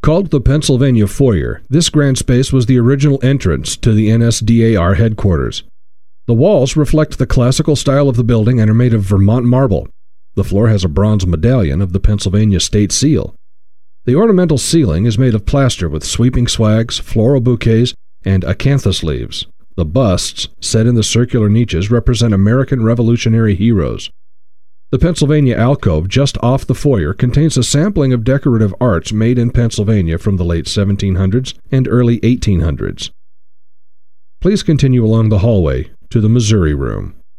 Called the Pennsylvania Foyer, this grand space was the original entrance to the NSDAR headquarters. The walls reflect the classical style of the building and are made of Vermont marble. The floor has a bronze medallion of the Pennsylvania state seal. The ornamental ceiling is made of plaster with sweeping swags, floral bouquets, and acanthus leaves. The busts, set in the circular niches, represent American Revolutionary heroes. The Pennsylvania alcove just off the foyer contains a sampling of decorative arts made in Pennsylvania from the late 1700s and early 1800s. Please continue along the hallway to the Missouri Room.